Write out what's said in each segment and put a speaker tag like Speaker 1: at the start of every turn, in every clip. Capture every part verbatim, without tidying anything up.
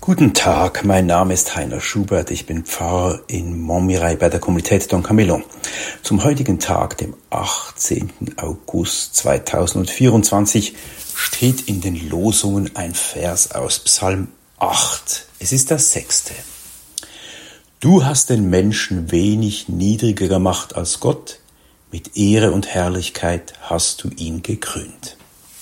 Speaker 1: Guten Tag, mein Name ist Heiner Schubert, ich bin Pfarrer in Montmirail bei der Kommunität Don Camillo. Zum heutigen Tag, dem achtzehnten August zweitausendvierundzwanzig, steht in den Losungen ein Vers aus Psalm acht. Es ist der sechste. Du hast den Menschen wenig niedriger gemacht als Gott, mit Ehre und Herrlichkeit hast du ihn gekrönt.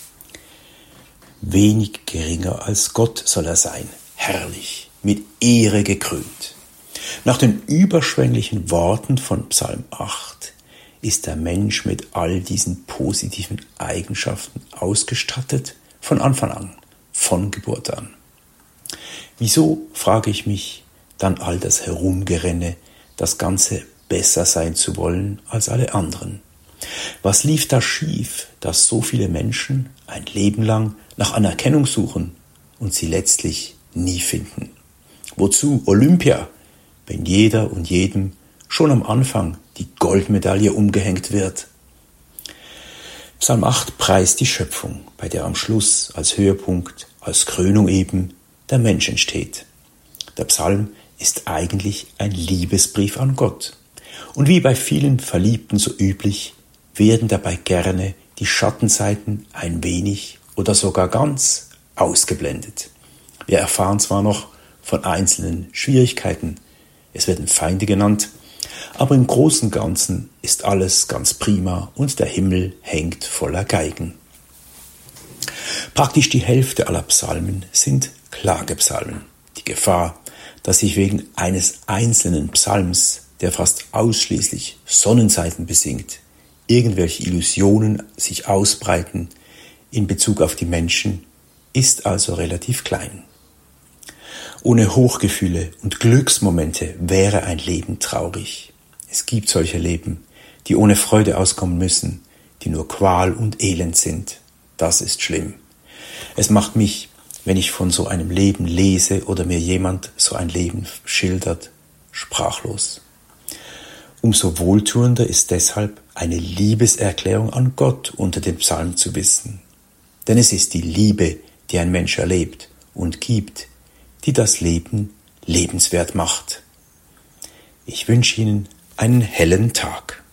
Speaker 1: Wenig geringer als Gott soll er sein, herrlich, mit Ehre gekrönt. Nach den überschwänglichen Worten von Psalm acht ist der Mensch mit all diesen positiven Eigenschaften ausgestattet, von Anfang an, von Geburt an. Wieso, frage ich mich, dann all das Herumgerenne, das Ganze besser sein zu wollen als alle anderen? Was lief da schief, dass so viele Menschen ein Leben lang nach Anerkennung suchen und sie letztlich nie finden? Wozu Olympia, wenn jeder und jedem schon am Anfang die Goldmedaille umgehängt wird? Psalm acht preist die Schöpfung, bei der am Schluss als Höhepunkt, als Krönung eben der Mensch entsteht. Der Psalm ist eigentlich ein Liebesbrief an Gott. Und wie bei vielen Verliebten so üblich, werden dabei gerne die Schattenseiten ein wenig oder sogar ganz ausgeblendet. Wir erfahren zwar noch von einzelnen Schwierigkeiten, es werden Feinde genannt, aber im Großen und Ganzen ist alles ganz prima und der Himmel hängt voller Geigen. Praktisch die Hälfte aller Psalmen sind Klagepsalmen. Die Gefahr, dass sich wegen eines einzelnen Psalms, der fast ausschließlich Sonnenseiten besingt, irgendwelche Illusionen sich ausbreiten in Bezug auf die Menschen, ist also relativ klein. Ohne Hochgefühle und Glücksmomente wäre ein Leben traurig. Es gibt solche Leben, die ohne Freude auskommen müssen, die nur Qual und Elend sind. Das ist schlimm. Es macht mich, wenn ich von so einem Leben lese oder mir jemand so ein Leben schildert, sprachlos. Umso wohltuender ist deshalb eine Liebeserklärung an Gott unter den Psalmen zu wissen. Denn es ist die Liebe, die ein Mensch erlebt und gibt, die das Leben lebenswert macht. Ich wünsche Ihnen einen hellen Tag.